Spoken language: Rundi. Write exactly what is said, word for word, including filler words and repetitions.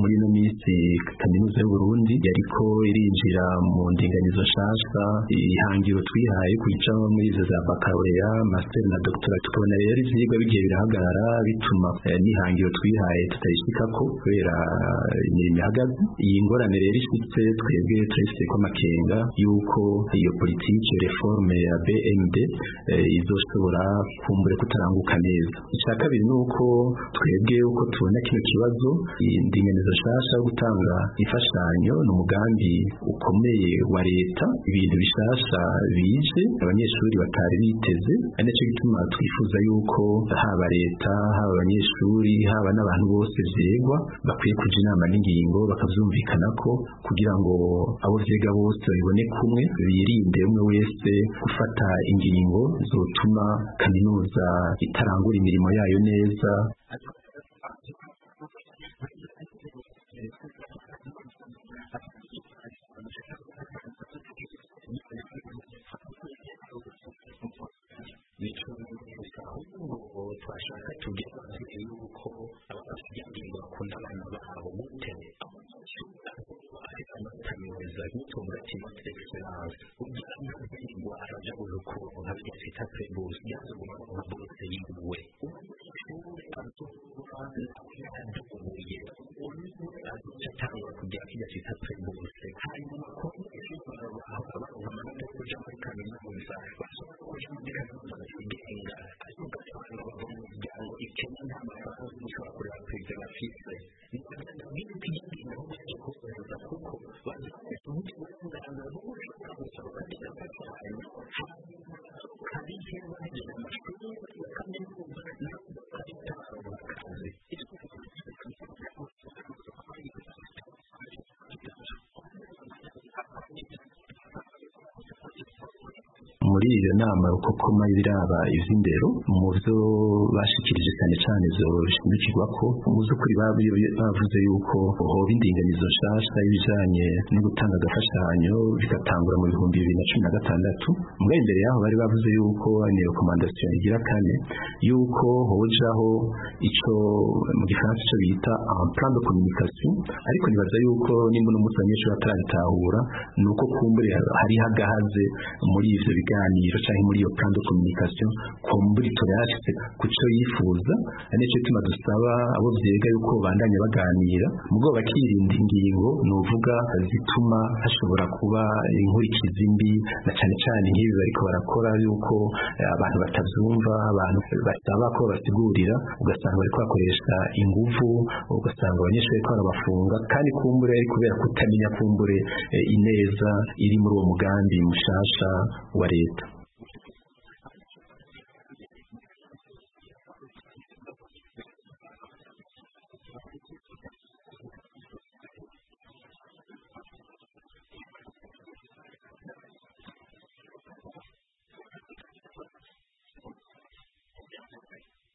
muri no minsi kaminuza y'u Burundi yariko irinjira mu ndinganizo nshasha ihangiro twihaye kuja muri izo za baccalaureat master na doctorat tukabona rero ivyigwa bigiye birahagarara bituma n'ihangiro twihaye tutayishikako kubera imirimo ihagaze. Iyi ngorane rero ishitse twebwe turifite ko amakenga yuko iyo politike reforme ya B M D izoshobora kumbure kutaranguka neza. Icya kabiri nuko twebwe uko tubona kino kibazo indinganizo nshasha gutanga ifashanyo n'umugambi ukomeye wa leta, ibintu bishasha bije abanyeshuri batari biteze, ari cyo gituma twifuza yuko haba leta haba abanyeshuri haba n'abantu bose vyegwa bakwiye kuja inama n'ingingo bakavyumvikana ko kugira ngo abo vyega bose babibone kumwe birinde umwe wese gufata ingingo zotuma kaminuza itarangura imirimo yayo neza. twashaka tugera yuko abafite bakunda abana babo gutera amatamiza gutunga kimwe excellence ugira ngo araja uruko hafi ya prebos yazo mu bose yiwe cyangwa kugira kijya cita prebos hanyuma ko amanota kuja muri kaminuza bashobora kuja muri kaminuza bakigenga ariko ngo ikenye n'amafaranga ushobora kureba perezida bafise n'ibintu by'ingenzi cyo kuza kuko bazafite uburenganzira bwo gushaka gusaba kandi bakajyana kandi iyo bagiye mu mashuri kaminuza n'akazi muri iyo nama rukokoma ibiraba ivy'indero mu byo bashikirije cyane cyane zo bishimikirwa ko mu by'ukuri bavuze yuko hoba indinganizo nshasha y'ibijanye no gutanga agafashanyo bigatangura mu bihumbi bibiri na cumi na gatandatu. Mbwa imbere yaho bari bavuze yuko ni recommandation igira kane yuko hojaho ico mu gifaransa cyo bita un plan de communication, ariko nibaza yuko nimba n'umunsi abanyeshuri bataratahura nuko kumbure hari hagahaze muri ivyo biganiro cyangwa muri iyo plan de communication kumbure turashitse kuco yifuza, anico tuma dusaba abo vyega yuko bandanye baganira mugo bakirinda ingingo novuga zituma hashobora kuba inkurikizi mbi na cyane cyane nk'ibi bariko barakora yuko abantu batavyumva, abantu basaba ko basigurira ugasanga bariko bakoresha inguvu, ugasanga abanyeshuri bariko barabafunga kandi kumbure ari kubera kutamenya kumbure ineza iri muri uwo mugambi mushasha wa leta.